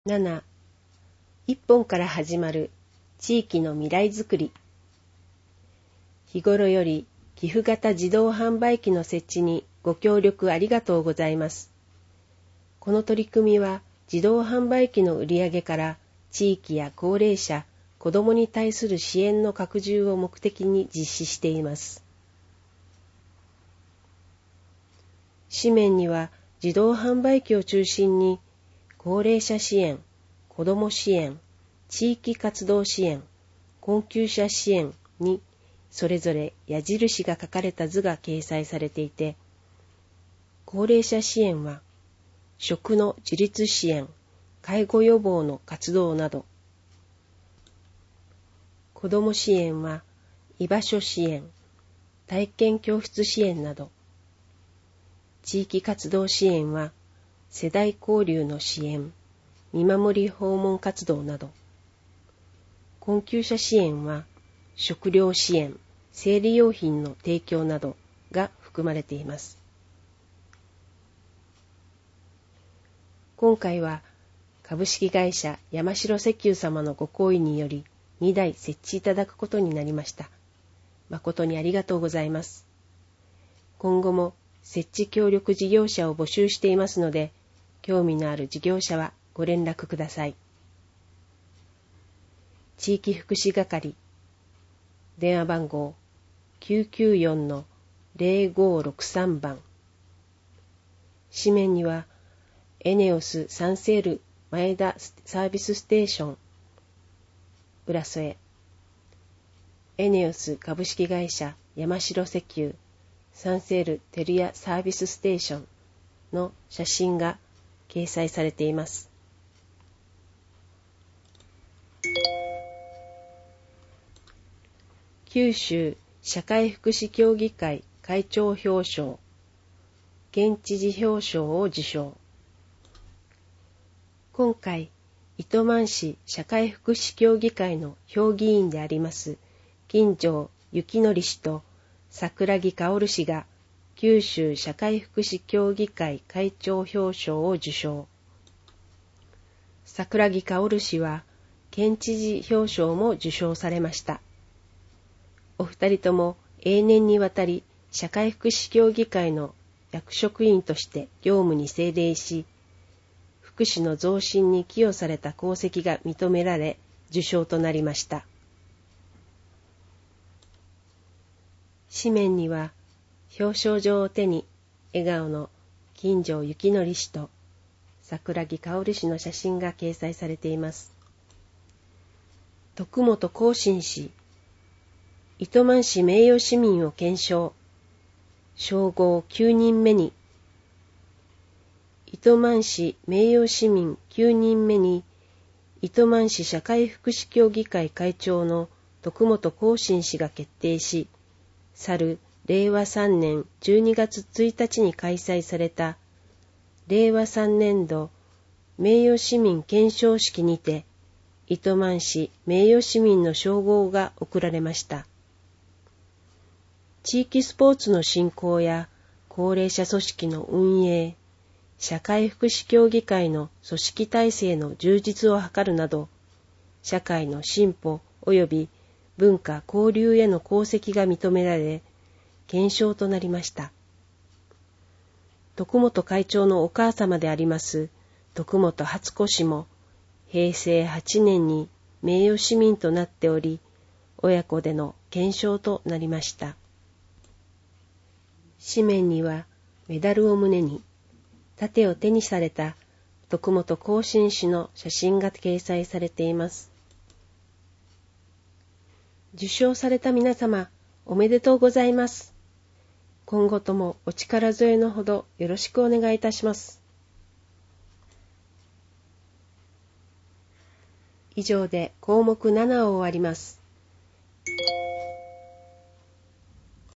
7. 一本から始まる地域の未来づくり。日頃より寄付型自動販売機の設置にご協力ありがとうございます。この取り組みは自動販売機の売上から地域や高齢者、子どもに対する支援の拡充を目的に実施しています。紙面には自動販売機を中心に高齢者支援、子ども支援、地域活動支援、困窮者支援にそれぞれ矢印が書かれた図が掲載されていて、高齢者支援は食の自立支援、介護予防の活動など、子ども支援は居場所支援、体験教室支援など、地域活動支援は世代交流の支援、見守り訪問活動など、困窮者支援は食料支援、生理用品の提供などが含まれています。今回は株式会社山城石油様のご厚意により2台設置いただくことになりました。誠にありがとうございます。今後も設置協力事業者を募集していますので、興味のある事業者はご連絡ください。地域福祉係、電話番号 994-0563 番。紙面には、エネオスサンセール前田サービスステーション、浦添、エネオス株式会社山城石油、サンセールテルヤサービスステーションの写真が掲載されています。九州社会福祉協議会会長表彰、県知事表彰を受賞。今回、糸満市社会福祉協議会の評議員であります金城幸則氏と桜木薫氏が九州社会福祉協議会会長表彰を受賞。桜木薫氏は県知事表彰も受賞されました。お二人とも永年にわたり社会福祉協議会の役職員として業務に精励し、福祉の増進に寄与された功績が認められ、受賞となりました。紙面には、表彰状を手に笑顔の金城幸則氏と桜木薫氏の写真が掲載されています。徳本光信氏、糸満市名誉市民を顕彰、称号9人目に、糸満市名誉市民9人目に、糸満市社会福祉協議会会長の徳本光信氏が決定し、去る令和3年12月1日に開催された令和3年度名誉市民顕彰式にて、糸満市名誉市民の称号が贈られました。地域スポーツの振興や高齢者組織の運営、社会福祉協議会の組織体制の充実を図るなど、社会の進歩及び文化交流への功績が認められ、顕彰となりました。徳本会長のお母様であります徳本初子氏も、平成8年に名誉市民となっており、親子での顕彰となりました。紙面にはメダルを胸に、盾を手にされた徳本光信氏の写真が掲載されています。受賞された皆様、おめでとうございます。今後ともお力添えのほどよろしくお願いいたします。以上で項目7を終わります。